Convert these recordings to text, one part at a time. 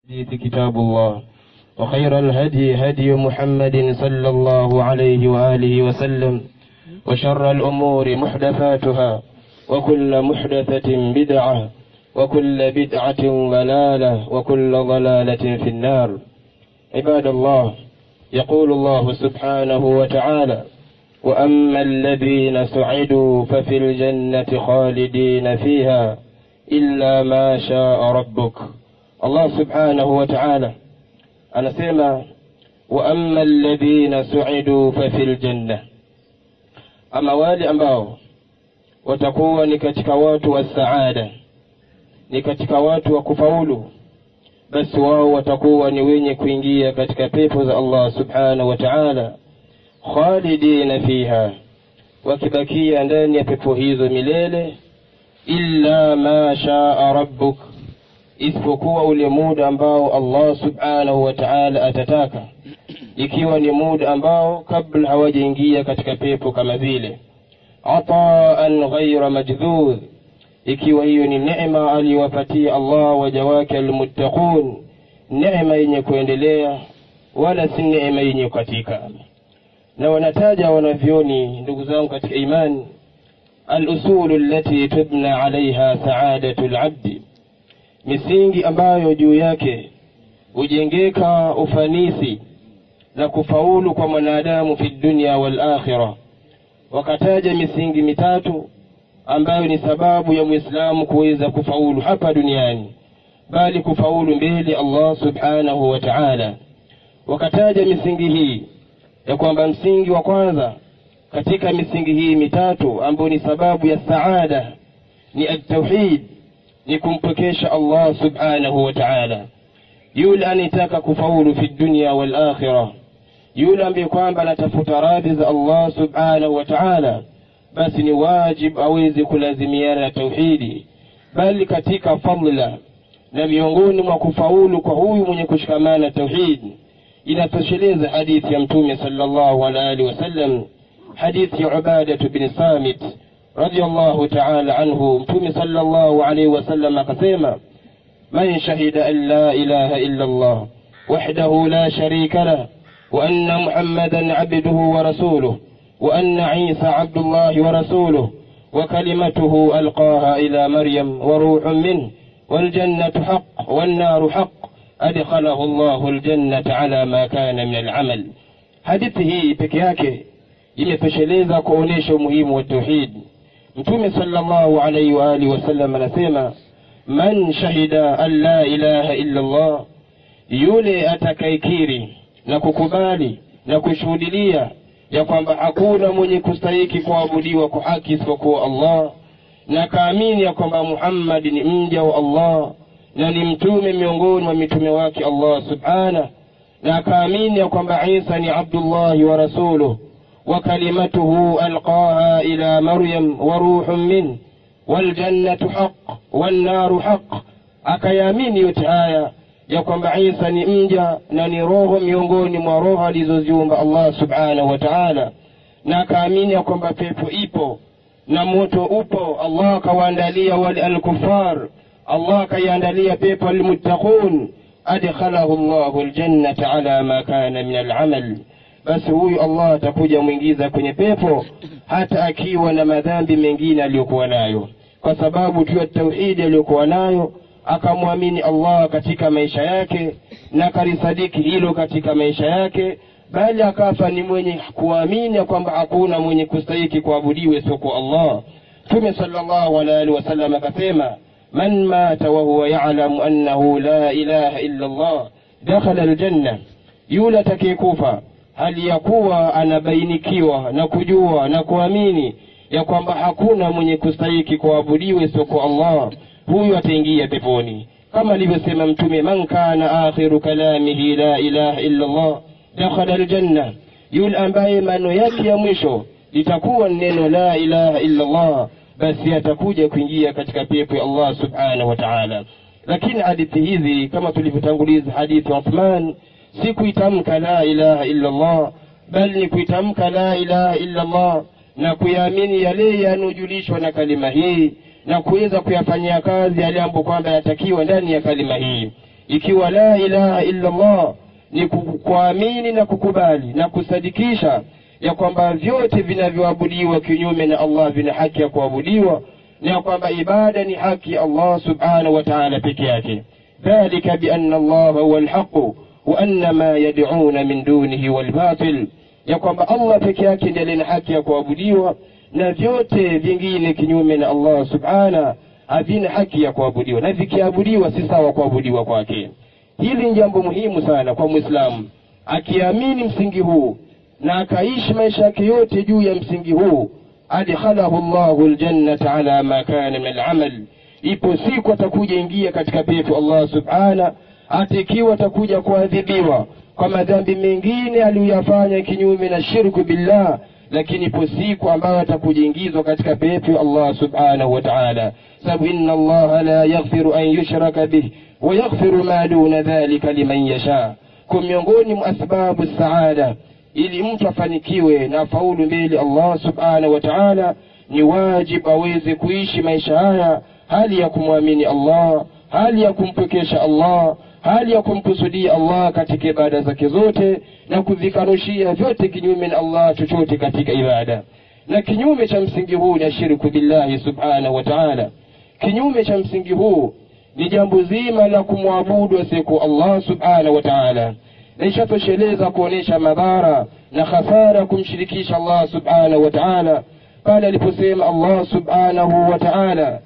كتاب الله وخير الهدي هدي محمد صلى الله عليه وآله وسلم وشر الأمور محدثاتها وكل محدثة بدعة وكل بدعة ضلالة وكل ضلالة في النار. عباد الله، يقول الله سبحانه وتعالى: وأما الذين سعدوا ففي الجنة خالدين فيها إلا ما شاء ربك. Allah subhanahu wa ta'ala anasema wa amma alladhina su'idu fa fil janna, ama wale ambao watakuwa ni katika watu wa saada, ni katika watu wa kufaulu, basi wao watakuwa ni wenye kuingia katika pepo za Allah subhanahu wa ta'ala, khalidina fiha, wakibakia ndani ya pepo hizo milele, illa ma shaa rabbuk, isipokuwa ule muda ambao Allah subhanahu wa ta'ala atataka, ikiwa ni muda ambao kabla hawajaingia katika pepo kama vile ataan ghayra majdhud, ikiwa hiyo ni neema aliyowapatia Allah waja wake almuttaqun, neema yenye kuendelea wala si neema yenye kukatika. Na wanataja wanavyoni, ndugu zangu katika imani, al-usulu allati tubna alaiha saadatul abdi, misingi ambayo juu yake ujengeka ufanisi na kufaulu kwa mwanadamu fi dunya wal akhirah. Wakataja misingi mitatu ambayo ni sababu ya Muislamu kuweza kufaulu hapa duniani, bali kufaulu mbele Allah subhanahu wa ta'ala. Wakataja misingi hii ya kwamba msingi wa kwanza katika misingi hii mitatu ambayo ni sababu ya saada ni at-tauhid, ni kumpokesha Allah subhanahu wa ta'ala. Yule anataka kufaulu fi dunya wal akhirah, yule ambaye kwamba anatafuta radhi za Allah subhanahu wa ta'ala, basi ni wajib aweze kulazimiana na tauhidi. Bali katika fadhila na miongoni mwa kufaulu kwa huyu mwenye kushikamana na tauhid, inatosheleza hadithi ya Mtume sallallahu alaihi wasallam, hadithi ya Ubadah bin Samit radiyallahu ta'ala anhu. Mtume sallallahu alayhi wasallam akasema: man shahida an la ilaha illa Allah wahdahu la sharika lah wa anna Muhammadan abduhu wa rasuluhu wa anna Isa abdullahi wa rasuluhu wa kalimatuhu alqaha ila Maryam wa ruhun minhu wal jannatu haqq wan naru haqq adkhalahu Allahu al jannata ala ma kana min al amal. Hadithi hii pekee yake imetosheleza kuonesha umuhimu wa tauhid. Mtume sallallahu alayhi wa alihi wasallam anasema: man shahida an la ilaha illa Allah, yule atakayekiri na kukubali na kushuhudia ya kwamba hakuna mwenye kustahiki kuabudiwa kwa haki isipokuwa Allah, na kaamini ya kwamba Muhammad ni mja wa Allah na ni mtume miongoni mwa mitume wake Allah subhanahu, na kaamini ya kwamba Isa ni Abdullah wa rasuluhu wa kalimatuhu alqaha ila Maryam wa ruhun min wal jannatu haqq wan naru haqq, akayaamini yote haya ya kwamba Isa ni mja na ni roho miongoni mwa roho alizoziumba Allah subhanahu wa ta'ala, na kaamini ya kwamba pepo ipo na moto upo. Allah kawaandalia wale al-kuffar, Allah kayaandalia pepo al-muttaqun, adkhalahu Allahu al-jannata ala ma kana min al-amal. Basi huyu Allah atakuja muingiza kwenye pepo hata akiwa na madhambi mengine aliyokuwa nayo, kwa sababu tu ya tauhid aliyokuwa nayo, akamwamini Allah katika maisha yake na karisadiki hilo katika maisha yake, bali akafa ni mwenye kuamini kwamba hakuna mwenye kustahiki kuabudiwa isipokuwa Allah. Mtume sallallahu alaihi wasallam akasema: man mata wa huwa ya'lamu annahu la ilaha illa Allah dakhala aljanna, yule atakayekufa hali ya kuwa anabainikiwa na kujua na kuamini ya kwamba hakuna mwenye kustahiki kuabudiwa isipokuwa Allah, huyu ataingia peponi. Kama alivyosema Mtume: man kana akhiru kalamihi la ilaha illa Allah dakhala aljanna, yule ambaye maneno yake ya mwisho litakuwa neno la ilaha illa Allah, basi atakuja kuingia katika pepo ya Allah subhanahu wa ta'ala. Lakini hadithi hizi kama tulivyotanguliza hadithi ya Uthman, si kuitamka la ilaha illa Allah, bali ni kuitamka la ilaha illa Allah na kuyaamini yale yanojulishwa na kalima hii na kuweza kuyafanyia kazi yale ambayo kwamba yatakiwa ndani ya kalima hii. ikiwa la ilaha illa Allah ni kuamini na kukubali na kusadikisha ya kwamba vyote vinavyoabudiwa kinyume na Allah vina haki ya kuabudiwa, na kwamba ibada ni haki ya Allah subhanahu wa ta'ala peke yake. Dhalika bi anna Allah huwa al-haq wa anna ma yad'una min dunihi wal batil, ya kwamba Allah peke yake ndiye ana haki ya kuabudiwa na vyote vingine kinyume na Allah subhanahu havina haki ya kuabudiwa, na vikiabudiwa si sawa kuabudiwa kwake. Hili ni jambo muhimu sana kwa Muislamu. Akiamini msingi huu na akaishi maisha yake yote juu ya msingi huu, adkhalahu Allahu aljannata ala ma kana min al'amal, ipo siku atakuja ingia katika pepo Allah subhanahu, atakiwa atakuja kuadhibiwa kwa madhambi mengine aliyofanya kinyume na shirku billah, lakini ipo siku ambayo atakuingizwa katika pepo Allah subhanahu wa ta'ala. Sababu inna Allah la yaghfiru an yushraka bihi wa yaghfiru ma duna dhalika liman yasha. Kwa miongoni mwa sababu saada ili mtu afanikiwe na faulu mbele Allah subhanahu wa ta'ala, ni wajibu aweze kuishi maisha haya hali ya kumwamini Allah, hali ya kumpokesha Allah, hali ya kumkusudia Allah katika ibada zake zote, na kuvikanushia vyote kinyume na Allah chochote katika ibada. Na kinyume cha msingi huu ni shirku billahi subhanahu wa ta'ala. Kinyume cha msingi huu ni jambo zima la kumwabudu asiku Allah subhanahu wa ta'ala. Na ishatosheleza kuonesha madhara na khasara kumshirikisha Allah subhanahu wa ta'ala pale aliposema Allah subhanahu wa ta'ala,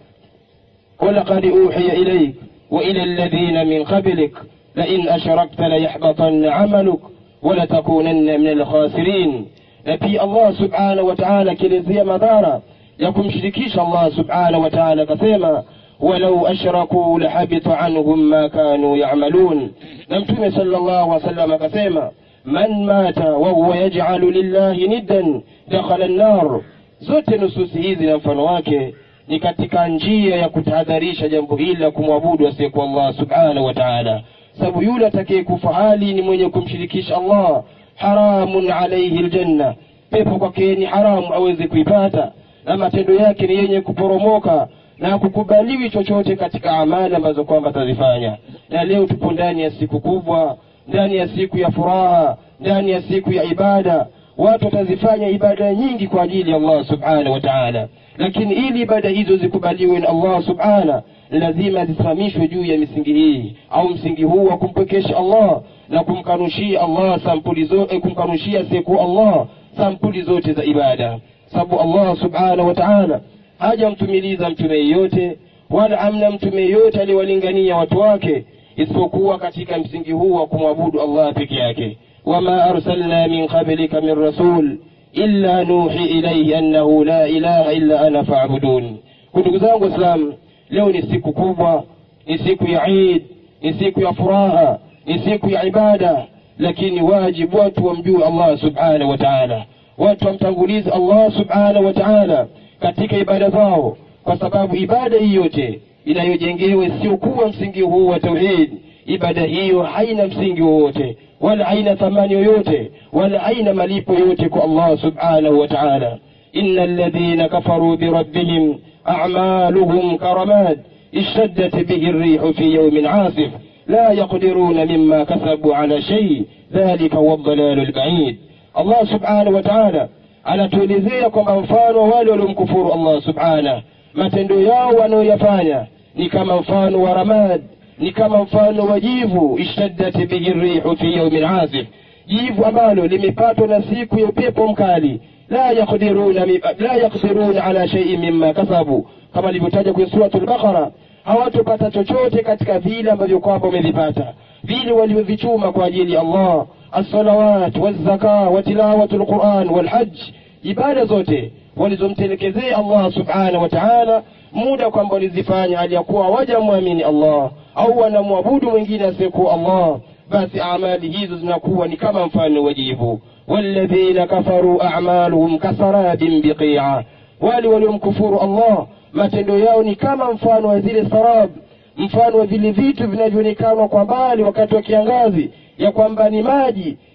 walaqad uhiya ilayk wa ila alladhina min qablik la in ashrakta la yahbatanna 'amaluk wa la takunanna min al-khasirin. Na pia Allah subhanahu wa ta'ala kilezea madhara ya kumshirikisha Allah subhanahu wa ta'ala, kasema walau ashraku lahabita anhum ma kanu ya'malun. Na Mtume sallallahu alaihi wasallam akasema man mata wa huwa yaj'alu lillahi niddan dakhala an-nar. Zote nususi hizi na mfano wake ni katika njia ya kutahadharisha jambo hili la kumwabudu asiyekuwa Allah subhanahu wa ta'ala. Sababu yule atakayekufa hali ni mwenye kumshirikisha Allah, haramun alayhi aljanna, pepo kwake ni haramu aweze kuipata, na matendo yake ni yenye kuporomoka na kukubaliwi chochote katika amali ambazo kwamba atazifanya. Na leo tupo ndani ya siku kubwa, ndani ya siku ya furaha, ndani ya siku ya ibada. Watu watazifanya ibada nyingi kwa ajili ya Allah subhanahu wa ta'ala, lakini ili ibada hizo zikubaliwe na Allah subhanahu, lazima zisimamishwe juu ya misingi hii au msingi huu wa kumpokesha Allah na kumkanushia Allah sampuli zote, kumkanushia siku Allah sampuli zote za ibada. Sababu Allah subhanahu wa ta'ala hajamtumiliza mtume yote wala amna mtume yote aliwalingania watu wake isipokuwa katika msingi huu wa kumwabudu Allah peke yake. Wama arsalna min qablika min rasul illa nuhi ilayhi annahu la ilaha illa ana fa'budun. Ndugu zangu Waislamu, leo ni siku kubwa, ni siku ya Eid, ni siku ya furaha, ni siku ya ibada, lakini wajibu watu wamjue Allah subhanahu wa ta'ala, watu wamtangulize Allah subhanahu wa ta'ala katika ibada zao, kwa sababu ibada hii yote inayojengewa sio kuwa msingi huu wa tauhid, ibada hiyo haina msingi wowote wala haina thamani yoyote wala haina malipo yote kwa Allah subhanahu wa ta'ala. innal ladhina kafaru bi rabbihim a'maluhum karamad ishaddat bihi ar-rih fi yawmin 'asif la yaqdiruna mimma kasabu 'ala shay dhalika huwa ad-dalal al-ba'id. Allah subhanahu wa ta'ala anatuelezea kwamba mfano wale waliomkufuru Allah subhanahu, matendo yao wanayoyafanya ni kama mfano wa ramad, ni kama mfano wa jivu, ishtaddat bihi ar-rih fi yawmin 'asif, jivu ambalo limepatwa na siku ya upepo mkali, la yaqdiruna ala shay'in mimma kasabu, kama ilivyotaja kwenye suratul Baqara, hawatopata chochote katika vile ambavyo kwamba wamevipata, vile walivyovichuma kwa ajili ya Allah, as-salawat waz-zakat wa tilawatul Qur'an wal hajj, ibada zote walizomtelekezea Allah subhanahu wa ta'ala, muda kwamba walizifanya aliyakuwa wajamwamini Allah au wanamwabudu mwingine asiyekuwa Allah, basi amali hizo zinakuwa ni kama mfano wa jivu. walladhina kafaru a'maluhum kasarabin biqi'a, wale waliomkufuru Allah matendo yao ni kama mfano wa zile sarab, mfano wa vile vitu vinavyoonekana kwa mbali wakati wa kiangazi ya kwamba ni maji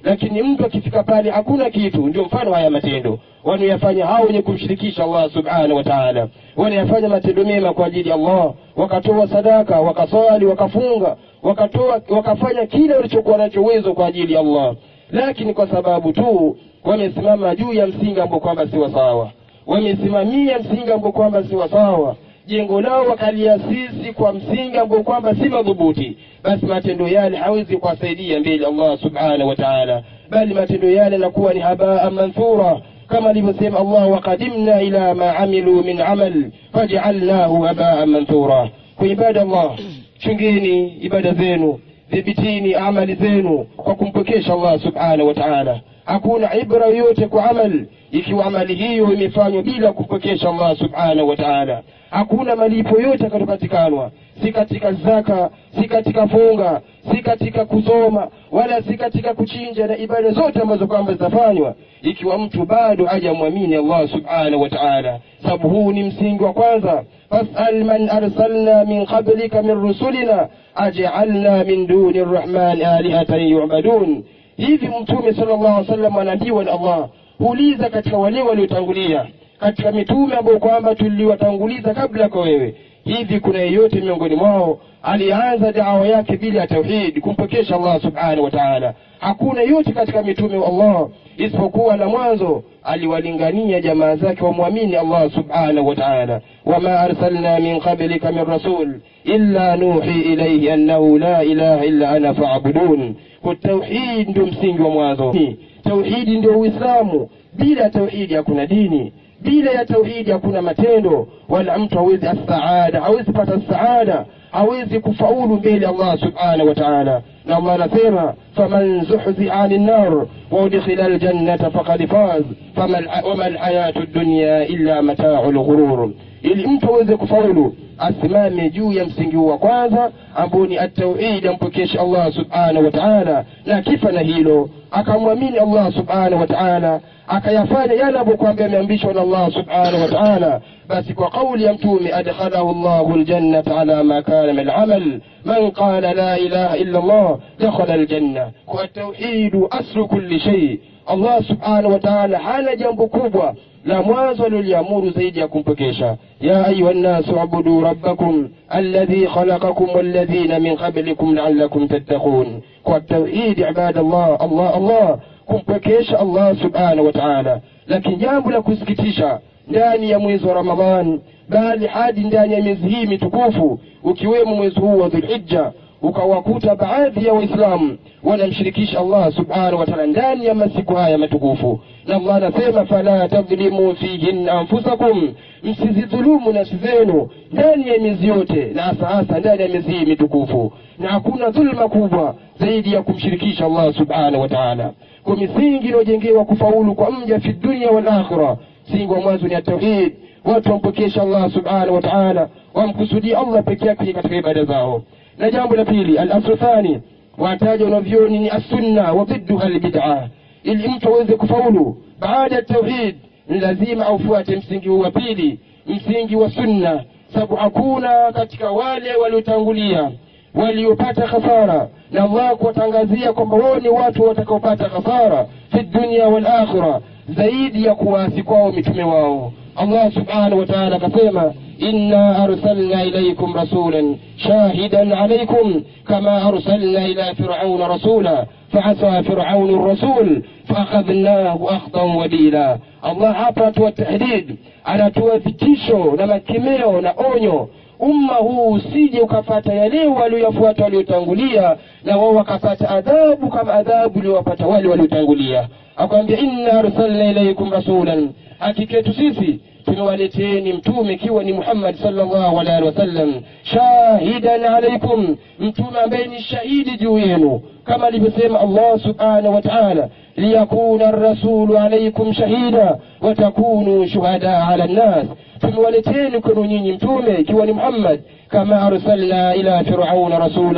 lakini mtu akifika pale hakuna kitu. Ndio mfano haya matendo wanayofanya hao wenye kumshirikisha Allah subhanahu wa ta'ala. Wanayafanya matendo mema kwa ajili ya Allah, wakatoa sadaka, wakaswali, wakafunga, wakafanya kile walichokuwa nacho uwezo kwa ajili ya Allah, lakini kwa sababu tu wamesimama juu ya msingi ambao kwamba si sawa, wamesimamia msingi ambao kwamba si sawa, jengo lao wakaliasisi kwa msingi ambao kwamba si madhubuti, basi matendo yale hawezi kuwasaidia mbele Allah subhanahu wa ta'ala, bali matendo yale yanakuwa ni habaa manthura, kama alivyosema Allah, waqadimna ila ma amilu min amal faj'alnahu habaa manthura. Kwa ibada Allah, chungeni ibada zenu, dhibitini amali zenu kwa kumpokesha Allah subhanahu wa ta'ala. Hakuna ibra yote kwa amali ikiwa amali hiyo imefanywa bila kumpokesha Allah subhanahu wa ta'ala. Hakuna malipo yote yatakayopatikana, si katika zaka, si katika funga, si katika kusoma, wala si katika kuchinja na ibada zote ambazo kwamba zitafanywa ikiwa mtu bado hajamwamini Allah subhanahu wa ta'ala. Sababu huu ni msingi wa kwanza. Fas'al man arsalna min qablika min rusulina aj'alna min duni arrahman alihatan yu'badun. Hivi mtume sallallahu alaihi wasallam anaambiwa na Allah, uliza katika wale waliotangulia katika mitume ambao kwamba tuliwatanguliza kabla kwa wewe, hivi kuna yeyote miongoni mwao alianza da'wa yake bila tauhid, kumpokesha Allah subhanahu wa ta'ala? Hakuna yote katika mitume wa Allah isipokuwa na mwanzo aliwalingania jamaa zake wamwamini Allah subhanahu wa ta'ala. Wama arsalna min qablika min rasul illa nuhi ilayhi annahu la ilaha illa ana fa'budun. Kwa tauhid ndio msingi wa mwanzo. Tauhid ndio Uislamu. Bila tauhid hakuna dini, bila ya tauhid hakuna matendo, wala mtu hawezi as-saada, hawezi pata as-saada, hawezi kufaulu mbele Allah subhanahu wa ta'ala. Na Allah anasema, faman zuhziha 'anil nar wa udkhila al-jannata faqad faz wama al-hayatu ad-dunya illa mata'ul ghurur. Ili mtu aweze kufaulu asimame juu ya msingi wa kwanza ambao ni at-tauhid, ampokeshe Allah subhanahu wa ta'ala, na kifa na hilo akamwamini Allah subhanahu wa ta'ala, akayafanya yale ambayo ameamrishwa na Allah subhanahu wa ta'ala, basi kwa kauli ya mtume, adkhalahu Allahu al-jannata ala ma kana min al-amal, man qala la ilaha illa Allah dakhala al-janna. Kwa tauhid aslu kulli shay. Allah subhanahu wa ta'ala hana jambo kubwa la mwanzo aliliamuru zaidi ya kumpokesha. Ya ayuha nasu abudu rabbakum alladhi khalaqakum walladhina min qablikum la'allakum tattaqun. Kwa tauhid ibadallah, Allah kumpokesha Allah subhanahu wa ta'ala. Lakini jambo la kusikitisha, ndani ya mwezi wa Ramadhan, bali hadi ndani ya miezi hii mitukufu ukiwemo mwezi huu wa Dhulhijja, ukawakuta baadhi ya Waislamu wanamshirikisha Allah subhanahu wa ta'ala ndani ya masiku haya matukufu. Na Allah anasema, fala tadhlimu fihin anfusakum, msizidhulumu nafsi zenu ndani ya miezi yote, na hasa ndani ya miezi hii mitukufu. Na hakuna dhulma kubwa zaidi ya kumshirikisha Allah subhanahu wa ta'ala. Kwa misingi iliyojengewa kufaulu kwa mja fi dunya wal akhirah, msingi wa mwanzo ni tauhid. Watu wampokesha Allah subhanahu wa ta'ala, wamkusudia Allah pekee yake katika ibada zao. Na jambo la pili, al-aslu thani, wataja wanavyoni ni as-sunna wa bidduha al-bid'ah. Ili mtu aweze kufaulu baada ya tauhid, ni lazima aufuate msingi wa pili, msingi wa sunna. Sababu hakuna katika wale waliotangulia waliopata khasara na Allah kuwatangazia kwamba wao ni watu watakaopata khasara fi dunya wal akhirah zaidi ya kuasi kwao mitume wao. Allah subhanahu wa ta'ala akasema, inna arsalna ilaykum rasulan shahidan alaykum kama arsalna ila fir'auna rasula fa'asa fir'aunu ar-rasul fa'akhadnahu akhdan wabila. Allah hapa atoa tahdid, anatoa vitisho na makemeo na onyo, umma huu usije ukapata yale walioyafuata waliotangulia na wao wakapata adhabu kama adhabu iliyowapata wale waliotangulia. Akamwambia, inna arsalna ilaykum rasulan, hakika sisi tumewaleteeni mtume kiwa ni Muhammad sallallahu alaihi wasallam, shahidan alaykum, mtume ambaye ni shahidi juu yenu, kama alivyosema Allah subhanahu wa ta'ala, liyakuna ar-rasulu alaykum shahida wa takunu shuhada ala an-nas. Tumewaleteeni kwenu nyinyi mtume ikiwa ni Muhammad, kama arsalna ila fir'auna rasula,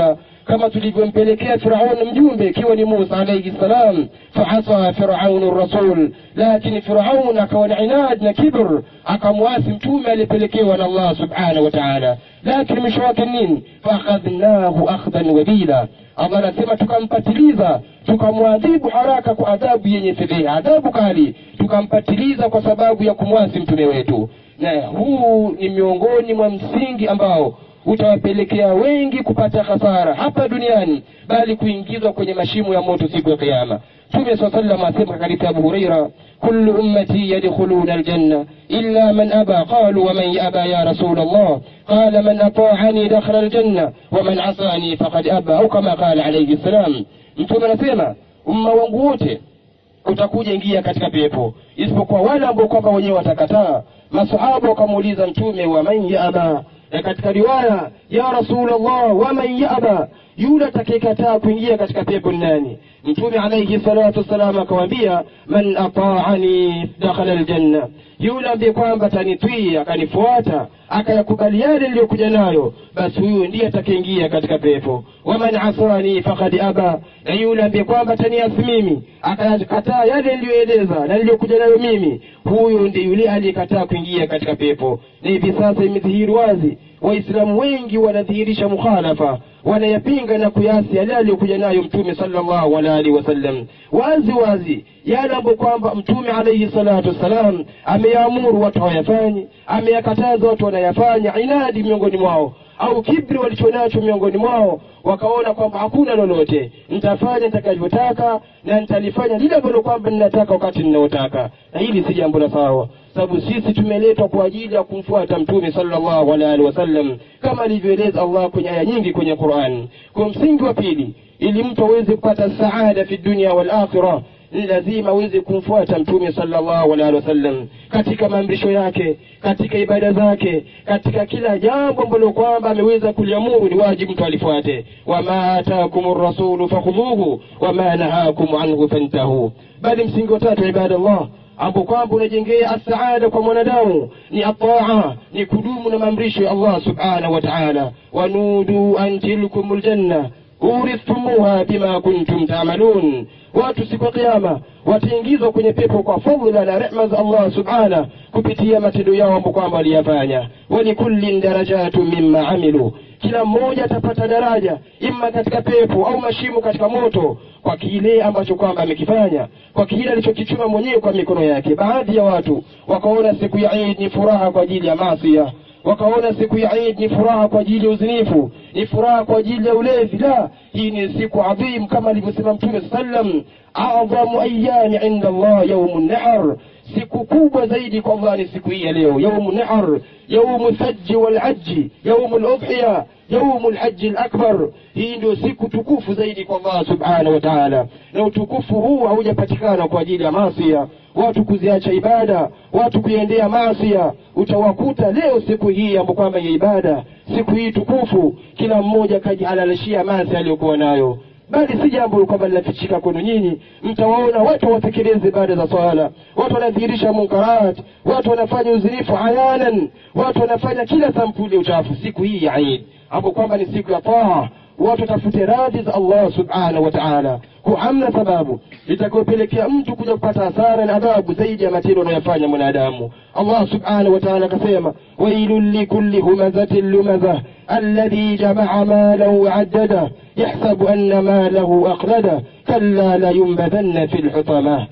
kama tulivyompelekea Firaun mjumbe ikiwa ni Musa alayhi salam. Fahasa Firaun ar-rasul, lakini Firaun akawa na inad na kibr, akamwasi mtume alipelekewa na Allah subhanahu wa ta'ala. Lakini mwisho wake nini? Faakhadnahu akhdan wabila, Allah anasema tukampatiliza, tukamwadhibu haraka kwa adhabu yenye fedheha, adhabu kali tukampatiliza kwa sababu ya kumwasi mtume wetu. Na huu ni miongoni mwa msingi ambao utawapelekea wengi kupata hasara hapa duniani, bali kuingizwa kwenye mashimo ya moto siku ya kiyama. Mtume sallallahu asema katika Abu Huraira, kullu ummati yadkhuluna aljanna illa man aba. Qalu wa man yaba ya rasul Allah? qala man ata'ani dakhala aljanna wa man asani faqad aba, au kama qala alayhi salam. Mtume anasema umma wangu wote utakuja ingia katika pepo isipokuwa wale ambao kwamba wenyewe watakataa. Masahaba wakamuuliza mtume, wa man yaba? Na katika riwaya, ya Rasulullah, wa man yaba, yule atakayekataa kuingia katika pepo nani? Mtume alayhi salatu wasallam akawaambia, man ata'ani dakhala aljanna, yule ambaye kwamba atanitii akanifuata akayakubali yale niliyokuja nayo, basi huyo ndiye atakayeingia katika pepo. Wa man asani faqad aba, na yule ambaye kwamba ataniasi mimi akayakataa yale niliyoeleza na niliyokuja nayo mimi, huyo ndiye yule aliyekataa kuingia katika pepo. Na hivi sasa imedhihiri wazi, waislamu wengi wanadhihirisha mukhalafa, wanayapinga na kuyasi yale aliyokuja nayo mtume sallallahu alaihi wasallam wazi wazi, yale ambayo kwamba mtume alayhi salatu wasalam ameamuru watu wayafanye, ameyakataza watu wanayafanya. Inadi miongoni mwao au kibri walichonacho miongoni mwao, wakaona kwamba hakuna lolote, nitafanya nitakavyotaka na nitalifanya lile ambalo kwamba ninataka wakati ninayotaka. Na hili si jambo la sawa, sababu sisi tumeletwa kwa ajili ya kumfuata mtume sallallahu alaihi wasallam kama alivyoeleza Allah kwenye aya nyingi kwenye Qur'an. Kwa msingi wa pili, ili mtu aweze kupata saada fi dunya wal akhirah, ni lazima aweze kumfuata mtume sallallahu alaihi wasallam katika maamrisho yake, katika ibada zake, katika kila jambo ambalo kwamba ameweza kuliamuru ni wajibu mtu alifuate. Wama ataakumur rasulu fakhudhuhu wama nahakum anhu fantahu. Bali msingi wa tatu, ibadallah, ambapo kwamba unajengea as-saada kwa mwanadamu ni at-ta'a, ni kudumu na maamrisho ya Allah subhanahu wa ta'ala. Wanudu an tilkumul janna urithumuha bima kuntum ta'malun. Watu siku ya kiyama wataingizwa kwenye pepo kwa fadhila na rehema za Allah subhanahu kupitia matendo yao ambayo kwamba waliyafanya. Walikullin darajatun mimma amilu, kila mmoja atapata daraja imma katika pepo au mashimo katika moto kwa kile ambacho kwamba amekifanya, kwa kile alichokichuma mwenyewe kwa mikono yake. Baadhi ya watu wakaona siku ya Eid ni furaha kwa ajili ya maasi, wakaona siku ya Eid ni furaha kwa ajili ya uzinifu, ni furaha kwa ajili ya ulevi. La, hii ni siku adhim kama alivyosema Mtume sallam, a'zamu ayyami 'inda Allah yawmun nahr, siku kubwa zaidi kwa Allah ni siku hii ya leo, yawmun nahr, yawmul hajj wal hajj, yawmul udhiya, yawmul hajj al-akbar. Hii ndio siku tukufu zaidi kwa Allah subhanahu wa ta'ala, na utukufu huu haujapatikana kwa ajili ya maasi, watu kuziacha ibada, watu kuendea maasi. Utawakuta leo siku hii ambapo kwamba ya ibada, siku hii tukufu, kila mmoja kajihalalishia maasi aliyokuwa nayo. Bali si jambo kwamba linafichika kwenu nyinyi. Mtawaona watu watekeleze ibada za swala, watu wanadhihirisha munkarat, watu wanafanya uzinifu ayanan, watu wanafanya kila sampuli uchafu siku hii ya Eid, ambapo kwamba ni siku ya taa. Watu tafute radhi za Allah subhanahu wa ta'ala, kwa hamna sababu itakayopelekea mtu kuja kupata hasara na adhabu zaidi ya matendo anayofanya mwanadamu. Allah subhanahu wa ta'ala akasema, wailul likulli humazatin lumazah alladhi jama'a malahu wa'addada yahsabu anna malahu aqlada kalla la yunbadhanna fil hutamah.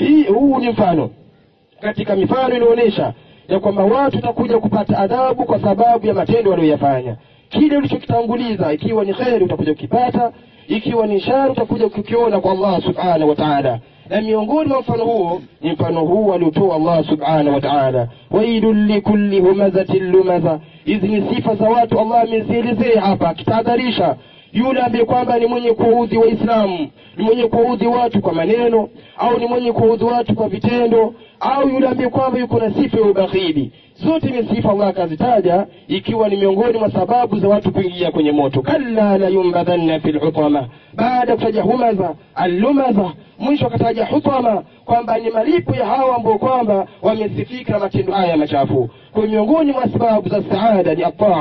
Huu ni mfano katika mifano inaonyesha ya kwamba watu takuja kupata adhabu kwa sababu ya matendo waliyofanya. Kile ulichokitanguliza, ikiwa ni khair utakuja kukipata, ikiwa ni shari utakuja kukiona kwa Allah subhanahu wa ta'ala. Na miongoni mwa mfano huo ni mfano huu aliotoa Allah subhanahu wa ta'ala, wailul likulli humazatin lumaza. Hizi ni sifa za watu Allah amezielezea hapa, akitahadharisha yule ambaye kwamba ni mwenye kuudhi Waislamu, ni mwenye kuudhi watu kwa maneno, au ni mwenye kuudhi watu kwa vitendo, au yule ambaye kwamba yuko na sifa ya ubakhili. Zote ni sifa Allah kazitaja, ikiwa ni miongoni mwa sababu za watu kuingia kwenye moto. Kalla la yumbadhanna fil hutama, baada kutaja humaza al-lumaza, mwisho akataja hutama, kwamba ni malipo ya hawa ambao kwamba wamesifika na matendo haya machafu. Kwa miongoni mwa sababu za saada ni at-taa,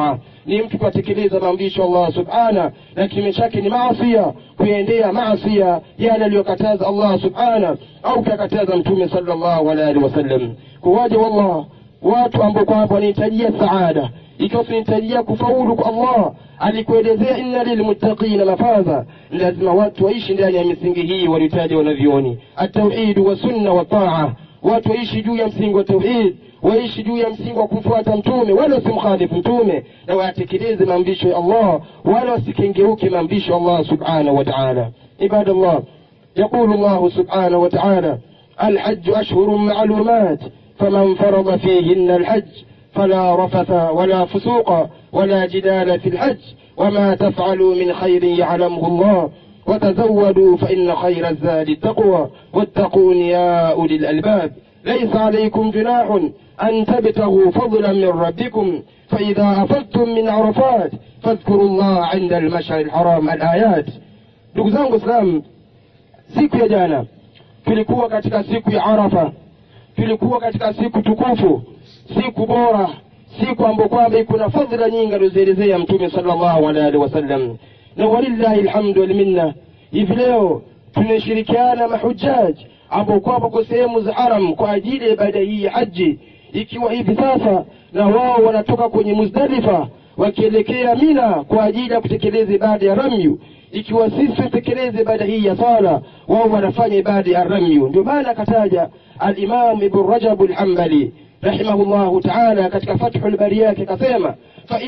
ni mtu kutekeleza maamrisho Allah subhana, na kinyume chake ni maasi, kuendea maasi yale aliyokataza Allah subhana au kukataza mtume sallallahu alaihi wasallam. Kwa wallah watu ambao kwamba wanahitajia saada, ikiwa wanahitajia kufaulu kwa Allah, alikuelezea inna lilmuttaqina mafaza, lazima watu waishi ndani ya misingi hii walitaja wanavioni at-tauhid wa sunna wa ta'a. Watu waishi juu ya msingi wa tauhid, waishi juu ya msingi wa kufuata mtume wala wasimkhalifu mtume, na watekeleze maamrisho ya Allah wala wasikengeuke maamrisho ya Allah subhanahu wa ta'ala. Ibadallah, يقول الله سبحانه وتعالى: الحج أشهر معلومات فمن فرض فيهن الحج فلا رفث ولا فسوق ولا جدال في الحج وما تفعلوا من خير يعلمه الله وتزودوا فإن خير الزاد التقوى واتقون يا أولي الألباب. ليس عليكم جناح أن تبتغوا فضلا من ربكم فإذا أفضتم من عرفات فاذكروا الله عند المشعر الحرام. الآيات. ndugu zangu Islam, siku ya jana tulikuwa katika siku ya Arafa, tulikuwa katika siku tukufu, siku bora, siku ambayo kwamba kuna fadhila nyingi alizoelezea mtume sallallahu alaihi wasallam. Na walillahi alhamdu wal minna, hivi leo tunashirikiana mahujaji ambao kwamba kwa sehemu za haram kwa ajili ya ibada hii ya haji, ikiwa hivi sasa na wao wanatoka kwenye Muzdalifa wakielekea Mina kwa ajili ya kutekeleza ibada ya ramyu. Ikiwa sisi tutekeleze ibada hii ya sala, wao wanafanya ibada ya ramyu. Ndio maana kataja al-Imam Ibn Rajab al-Hanbali rahimahullahu ta'ala katika Fathul Bari yake akasema: fa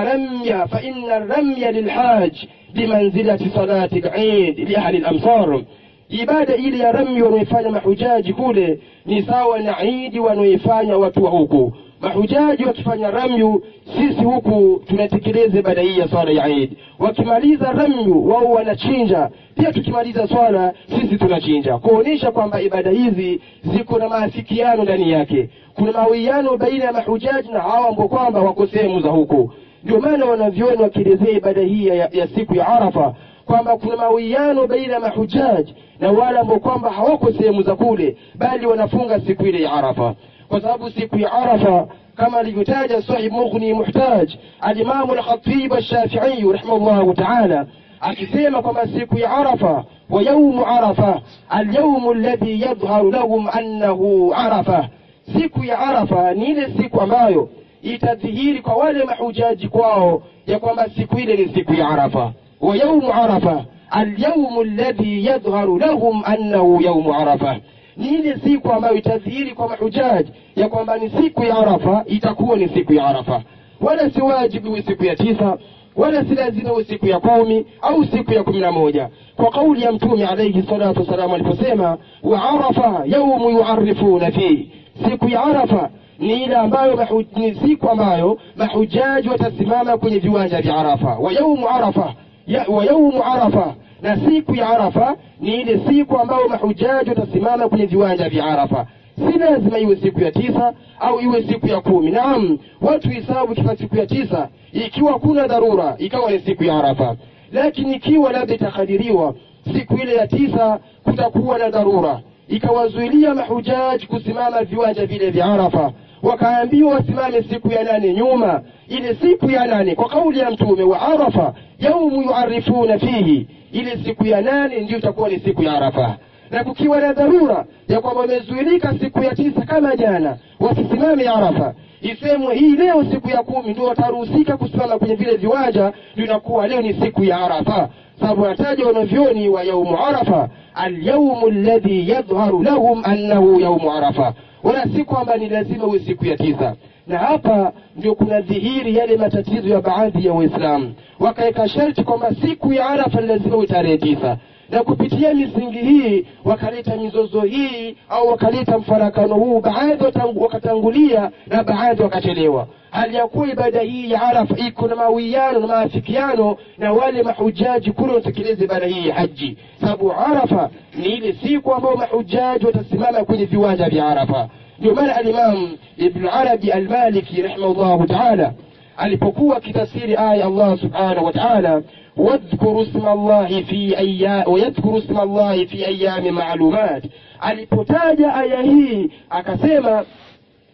inna ramya lilhaj bimanzilati salati al-Eid li ahli al-amsar. Ibada ile ya ramyu wanaifanya mahujaji kule ni sawa na Eid wanaifanya watu wa huku. Mahujaji wakifanya ramyu, sisi huku tunatekeleza ibada hii ya swala ya Eid. Wakimaliza ramyu wao wanachinja, pia tukimaliza swala sisi tunachinja, kuonesha kwamba ibada hizi ziko na maafikiano ndani yake. Kuna mawiano baina ya mahujaji na hao ambao kwamba wako sehemu za huku. Ndio maana wanaviona wakielezea ibada hii ya siku ya Arafa kwamba kuna mawiano baina ya mahujaji na wale ambao kwamba hawako sehemu za kule, bali wanafunga siku ile ya Arafa. Kwa sababu siku ya Arafa kama alivyotaja Sahih Mughni Muhtaj al-Imam al-Khatib al-Shafi'i rahimahullah ta'ala, akisema kwamba siku ya Arafa wa yawm Arafa al-yawm alladhi yadhharu lahum annahu Arafa. Siku ya Arafa ni ile siku ambayo itadhihiri kwa wale mahujaji kwao ya kwamba siku ile ni siku ya Arafa. Wa yawm Arafa al-yawm alladhi yadhharu lahum annahu yawm Arafa, ni ile siku ambayo itadhihiri kwa mahujaji ya kwamba ni siku ya Arafa, itakuwa ni siku ya Arafa. Wala si wajibu siku ya 9, wala si lazima siku ya 10 au siku ya 11, kwa kauli ya mtume alayhi salatu wasallam aliposema: wa Arafa yawm yu'arifuna fi. Siku ya Arafa ni ile ambayo ni siku ambayo mahujaji watasimama kwenye viwanja vya Arafa. Wa yawm Arafa, na siku ya Arafa ni ile siku ambayo mahujaji watasimama kwenye viwanja vya Arafa. Si lazima iwe siku ya 9 au iwe siku ya 10. Naam, watu hisabu kwa siku ya 9 ikiwa kuna dharura ikawa ni siku ya Arafa. Lakini ikiwa labda itakadiriwa siku ile ya 9 kutakuwa na dharura ikawazuilia mahujaji kusimama viwanja vile vya Arafa, wakaambiwa wasimame siku ya 8 nyuma, ile siku ya 8 kwa kauli ya mtume wa Arafa yawm yu'arifuna fihi, ile siku ya 8 ndio itakuwa ni siku ya Arafa. Na kukiwa na dharura ya kwamba wamezuilika siku ya 9 kama jana wasisimame Arafa, isemwe hii leo siku ya 10 ndio wataruhusika kusimama kwenye vile viwanja, ndio inakuwa leo ni siku ya Arafa. Sababu wataja wanavyoni wa yawm Arafa al-yawm alladhi yadhharu lahum annahu yawm Arafa, wala siku ambayo ni lazima iwe siku ya 9. Na hapa ndio kuna dhihiri yale matatizo ya baadhi ya Waislamu, wakaeka sharti kwamba siku ya Arafa lazima iwe tarehe 9, na kupitia misingi hii wakaleta mizozo hii au wakaleta mfarakano huu. Baadhi wakatangulia na baadhi wakachelewa, hali ya kuwa ibada hii ya Arafa iko na mawiano na maafikiano na wale mahujaji kule wanatekeleza ibada hii ya haji. Sababu Arafa ni ile siku ambayo mahujaji watasimama kwenye viwanja vya Arafa. Ndio maana al-Imam Ibn Arabi al-Maliki rahimahullah ta'ala alipokuwa kitafsiri aya Allah subhanahu wa ta'ala واذكروا اسم الله في أيام معلومات, alipotaja aya hii akasema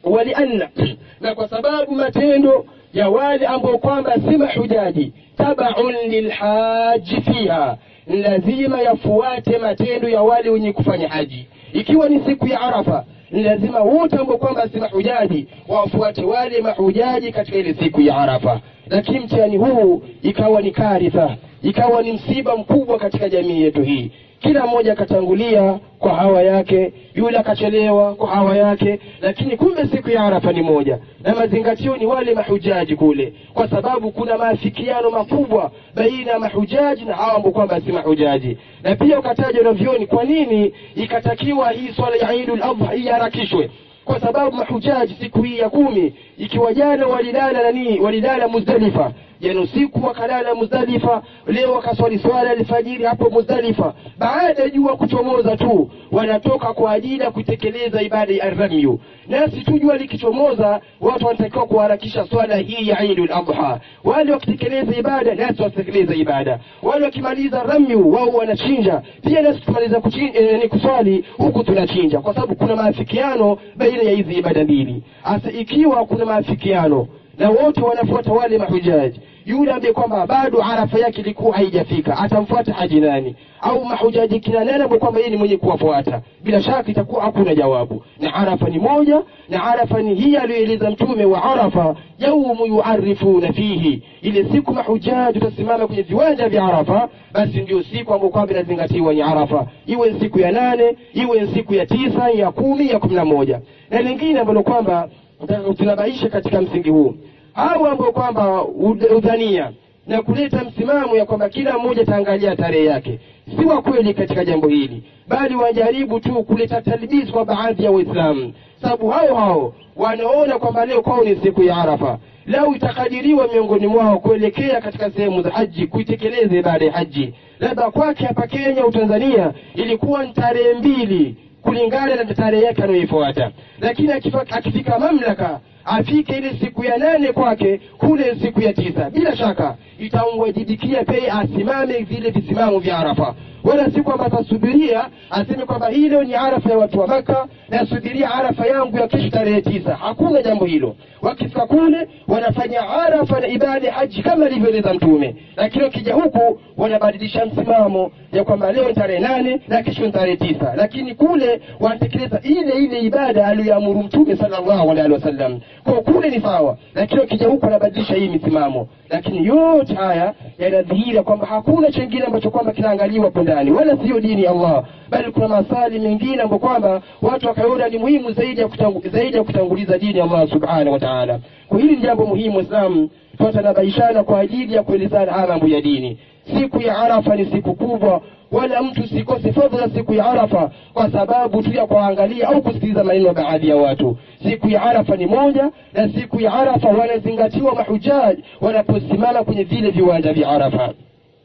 walianna, na kwa sababu matendo ya wale ambao kwamba si mahujaji tabaun lilhaji fiha, lazima yafuate matendo ya wale wenye kufanya haji. Ikiwa ni siku ya Arafa, lazima wote ambao kwamba si mahujaji wafuate wale mahujaji katika ile siku ya Arafa. Lakini mtihani huu ikawa ni karitha, ikawa ni msiba mkubwa katika jamii yetu hii. Kila mmoja katangulia kwa hawa yake, yule akachelewa kwa hawa yake, lakini kumbe siku ya Arafa ni moja na mazingatio ni wale mahujaji kule, kwa sababu kuna maafikiano makubwa baina mahujaji na hao ambao kwamba si mahujaji. Na pia ukataja na vioni kwa nini ikatakiwa hii swala ya Eidul Adha iharakishwe, kwa sababu mahujaji siku hii ya 10 ikiwa jana walilala Muzdalifa, jana usiku wakalala Muzdalifa, leo wakaswali swala alfajiri hapo Muzdalifa, baada ya jua kuchomoza tu wanatoka kwa ajili ya kutekeleza ibada ya ramyu. Nasi tujua likichomoza watu wanatakiwa kuharakisha swala hii ya Eidul Adha, wale wakitekeleza ibada nasi watekeleza ibada, wale wakimaliza ramyu wao wanachinja, pia nasi tukimaliza kuswali huku tunachinja, kwa sababu kuna maafikiano baina ya hizi ibada mbili. Asa ikiwa kuna maafikiano na wote wanafuata wale mahujaji, yule ambaye kwamba bado Arafa yake ilikuwa haijafika atamfuata haji nani? Au mahujaji kina nani ambaye kwamba yeye ni mwenye kuwafuata? Bila shaka itakuwa hakuna jawabu. Na Arafa ni moja, na Arafa ni hii aliyoeleza Mtume wa Arafa yaumu yuarifuna fihi, ile siku mahujaji tutasimama kwenye viwanja vya Arafa, basi ndio siku ambayo kwamba inazingatiwa ni Arafa, iwe siku ya 8, iwe siku ya 9, ya 10, ya 11. Na lingine ambalo kwamba tunabaisha katika msingi huu, hao ambao kwamba udhania na kuleta msimamo ya kwamba kila mmoja taangalia tarehe yake, si wa kweli katika jambo hili, bali wajaribu tu kuleta talbis kwa baadhi ya Waislamu. Sababu hao wanaona kwamba leo kwao ni siku ya Arafa, lao itakadiriwa miongoni mwao kuelekea katika sehemu za haji kuitekeleza ibada ya haji. Labda kwake hapa Kenya au Tanzania ilikuwa ni tarehe 2 kulingana na tarehe yake anayoifuata, lakini akifika mamlaka afike ile siku ya 8 kwake kule siku ya 9, bila shaka itamwajibikia pia asimame vile visimamo vya Arafa. Wala si kwamba atasubiria aseme kwamba hilo ni Arafa ya watu wa Maka na subiria Arafa yangu ya kesho tarehe 9. Hakuna jambo hilo. Wakifika kule wanafanya Arafa na ibada haji kama alivyoeleza Mtume, lakini ukija huku wanabadilisha msimamo ya kwamba leo tarehe 8 na kesho tarehe 9, lakini kule wanatekeleza ile ibada aliyoamuru Mtume sallallahu alaihi wasallam. Kwa kule ni sawa, lakini ukija huku wanabadilisha hii misimamo. Lakini yote haya yanadhihirisha kwamba hakuna chengine ambacho kwamba kinaangaliwa ndani, wala sio dini ya Allah, bali kuna masali mengine ambapo kwamba watu wakaona ni muhimu zaidi ya kutanguliza dini ya Allah subhanahu wa ta'ala. Kwa hili ni jambo muhimu Islam tutanabaishana kwa ajili ya kuelezana haya mambo ya dini. Siku ya Arafa ni siku kubwa, wala mtu sikose fadhila siku ya Arafa kwa sababu tu ya kuangalia au kusikiliza maneno ya baadhi ya watu. Siku ya Arafa ni moja, na siku ya Arafa wanazingatiwa mahujaji wanaposimama kwenye vile viwanja vya Arafa.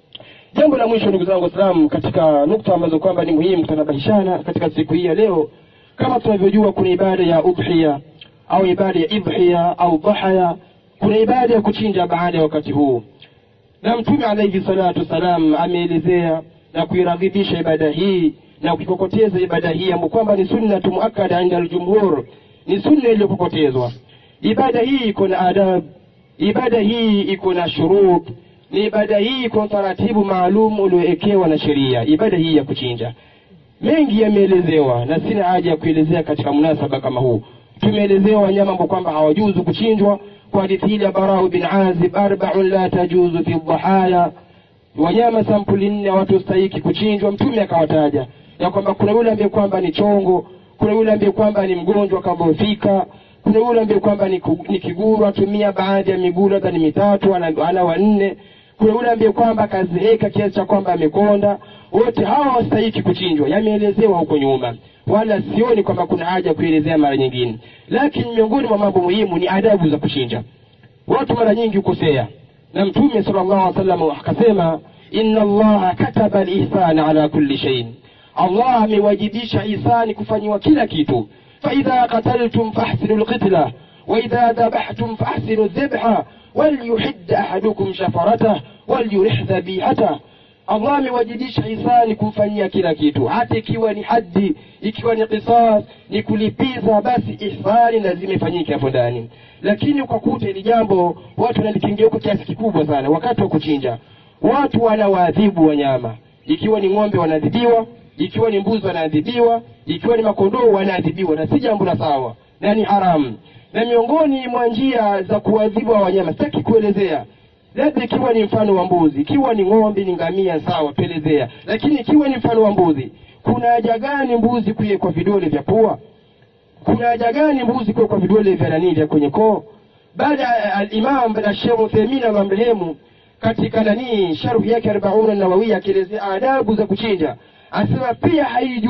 Jambo la mwisho ndugu zangu Waislamu, katika nukta ambazo kwamba ni muhimu kutanabishana katika siku hii ya leo, kama tunavyojua kuna ibada ya udhiya au ibada ya idhiya au dhahaya, kuna ibada ya kuchinja baada ya wakati huu. Na Mtume alayhi salatu wasalam ameelezea na kuiraghibisha ibada hii na kukokoteza ibada hii ambayo kwamba ni sunna muakkada inda al-jumhur, ni sunna iliyokokotezwa. Ibada hii iko na adab, ibada hii iko na shurut, ni ibada hii kwa taratibu maalum uliowekewa na sheria. Ibada hii ya kuchinja mengi yameelezewa na sina haja ya kuelezea katika munasaba kama huu. Tumeelezewa wanyama ambao kwamba hawajuzu kuchinjwa kwa hadithi ya Bara bin Azib, 4 la tajuzu fi dhahaya, wanyama sampuli 4 watu stahiki kuchinjwa. Mtume akawataja ya kwamba kuna yule ambaye kwamba ni chongo, kuna yule ambaye kwamba ni mgonjwa kadhofika, kuna yule ambaye kwamba ni kiguru atumia baadhi ya miguu labda ni 3 ana 4, kuna yule ambaye kwamba kazeeka kiasi cha kwamba amekonda. Wote hawa wastahiki kuchinjwa, yameelezewa huko nyuma, wala sioni kwamba kuna haja kuelezea mara nyingine. Lakini miongoni mwa mambo muhimu ni adabu za kuchinja. Watu mara nyingi ukosea, na Mtume sallallahu alaihi wasallam akasema inna Allah kataba al-ihsana ala kulli shay'in, Allah amewajibisha ihsani kufanywa kila kitu. Fa idha qataltum fahsinu al-qitla wa idha dhabhtum fahsinu adh-dhabha wal yuhidd ahadukum shafaratahu wal yurih dhabihatahu. Allah amewajibisha ihsani kumfanyia kila kitu, hata ikiwa ni haddi, ikiwa ni qisas, ni kulipiza, basi ihsani lazima ifanyike hapo ndani. Lakini kwa kuta ili jambo watu wanalikengeuka kiasi kikubwa sana. Wakati wa kuchinja watu wanawaadhibu wanyama, ikiwa ni ng'ombe wanaadhibiwa, ikiwa ni mbuzi wanaadhibiwa, ikiwa ni makondoo wanaadhibiwa, na si jambo la sawa na ni haramu. Na miongoni mwa njia za kuadhibu wanyama sitaki kuelezea, labda ikiwa ni mfano wa mbuzi, ikiwa ni ng'ombe ni ngamia sawa pelezea, lakini ikiwa ni mfano wa mbuzi, kuna haja gani mbuzi kuwekwa vidole vya pua? Kuna haja gani mbuzi kuwekwa vidole vya nani vya kwenye koo? Baada al-Imam Sheikh Uthaymeen al-Marhemu katika sharh yake 40 an-Nawawi akielezea adabu za kuchinja, asema pia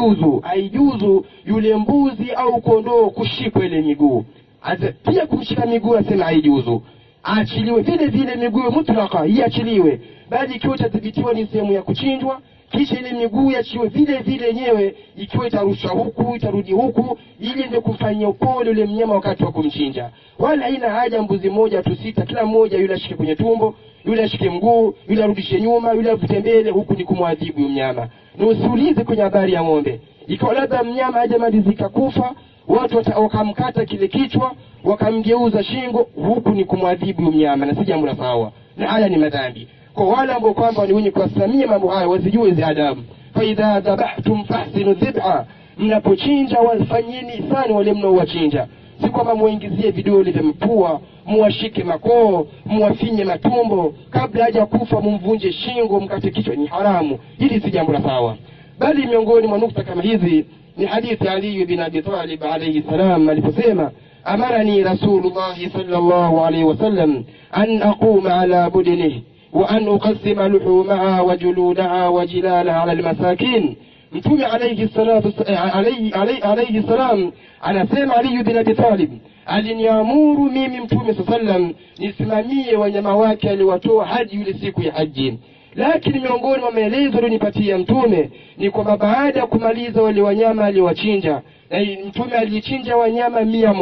haijuzu yule mbuzi au kondoo kushikwa ile miguu. Pia kumshika miguu asema haijuzu, aachiliwe vile vile miguu mutlaka iachiliwe, bali ikiwa itadhibitiwa ni sehemu ya kuchinjwa, kisha ile miguu iachiwe vile vile yenyewe, ikiwa itarusha huku itarudi huku, ili ndio kufanyia upole yule mnyama wakati wa kumchinja. Wala haina haja mbuzi moja tu sita, kila mmoja yule ashike kwenye tumbo, yule ashike mguu, yule arudishe nyuma, yule avutembele, huku ni kumwadhibu mnyama. Na usiulize kwenye habari ya ng'ombe, ikiwa labda mnyama hajamalizika kufa, watu wakamkata kile kichwa wakamgeuza shingo, huku ni kumwadhibu mnyama na si jambo la sawa, na haya ni madhambi. Kwa wale ambao kwamba ni wenye kuwasimamia mambo haya wasijue hizo adabu. Fa idha dhabhtum fahsinu dhibha, mnapochinja wafanyeni ihsani wale mnaowachinja, si kwamba muingizie vidole vya mpua, muwashike makoo, muwafinye matumbo, kabla haja kufa mumvunje shingo mkate kichwa. Ni haramu, hili si jambo la sawa. Bali miongoni mwa nukta kama hizi ni hadithi Ali bin Abi Talib alayhi salam aliposema, amarani Rasulullah sallallahu alayhi wasallam an aquma ala budnihi wa an uqassima luhumaha wa juludaha wa jilalaha ala almasakin. Mtume alayhi salatu alayhi salam anasema Ali bin Abi Talib aliniamuru mimi Mtume sallam nisimamie wanyama wake aliwatoa haji yule siku ya haji. Lakini miongoni mwa maelezo aliyonipatia Mtume ni kwamba baada ya kumaliza wale wanyama aliwachinja, na Mtume alichinja wanyama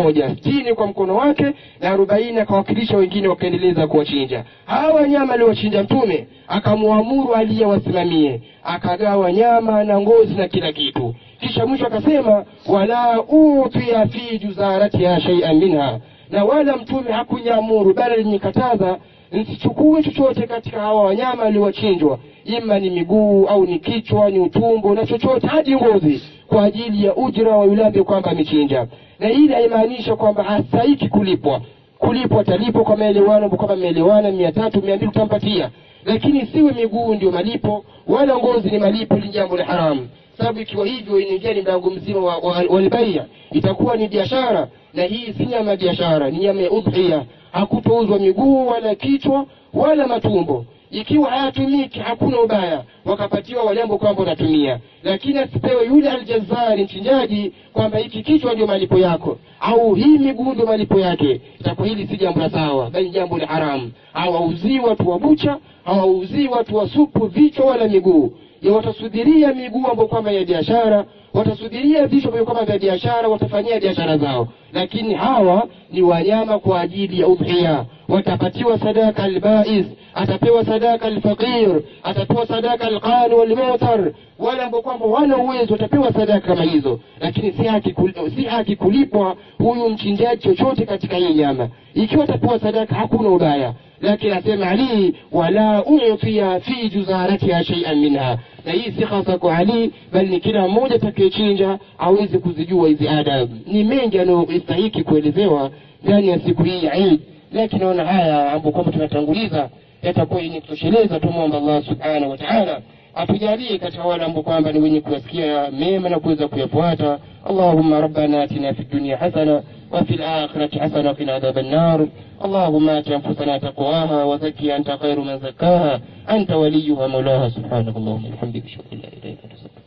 160 kwa mkono wake na 40 akawakilisha wengine wakaendeleza kuwachinja. Hawa wanyama aliwachinja Mtume akamuamuru aliyewasimamie, akagawa nyama na ngozi na kila kitu. Kisha mwisho akasema wala utiya fi juzaratiha shay'an minha, na wala Mtume hakunyamuru bali alinikataza nisichukue chochote katika hawa wanyama aliwachinjwa, ima ni miguu au ni kichwa, ni utumbo na chochote hadi ngozi, kwa ajili ya ujira wa yule kwamba amechinja. Na hili haimaanisha kwamba hastahiki kulipwa talipwa kwa maelewano, kama maelewana 300 200 tutampatia, lakini siwe miguu ndio malipo wala ngozi ni malipo, ni jambo la haramu. Sababu ikiwa hivyo inaingia ni mlango mzima wa bai'a, itakuwa ni biashara, na hii si nyama biashara, ni nyama ya udhiya. Hakutouzwa miguu wala kichwa wala matumbo. Ikiwa hayatumiki hakuna ubaya, wakapatiwa wale ambao kwamba wanatumia, lakini asipewe yule aljazari mchinjaji kwamba hiki kichwa ndio malipo yako au hii miguu ndio malipo yake. Itakuwa hili si jambo la sawa, bali jambo la haramu. Hawauzi watu wa bucha, hawauzi watu wa supu vichwa wala miguu. Watasubiria miguu ambao kwamba ya biashara, watasubiria vichwa ambao kwamba vya biashara, watafanyia biashara zao. Lakini hawa ni wanyama kwa ajili ya udhiya, watapatiwa sadaka albaiz, atapewa sadaka alfaqir, atapewa sadaka alqani walmutar. Wale ambao kwamba wana uwezo watapewa sadaka kama hizo, lakini si haki kulipwa huyu mchinjaji chochote katika hii nyama. Ikiwa atapewa sadaka hakuna ubaya, lakini asema Ali wala utiya fi juzaratiha shay'an minha. Na hii si hasa kwa Ali, bali ni kila mmoja atakayechinja aweze kuzijua hizi adabu. Ni mengi yanayostahili kuelezewa ndani ya siku hii ya Eid, lakini naona haya ambapo kwamba tunatanguliza yatakuwa ni kutosheleza. Tumuombe Allah subhanahu wa ta'ala atujalie katika wale ambao kwamba ni wenye kusikia mema na kuweza kuyafuata. Allahumma rabbana atina fid dunya hasana wa fil akhirati hasana wa qina adhaban nar. Allahumma ati anfusana taqwaha wa zakkiha anta khairu man zakkaha anta waliyuha mawlaha. Subhanakallahumma wa bihamdika ashhadu an la ilaha illa anta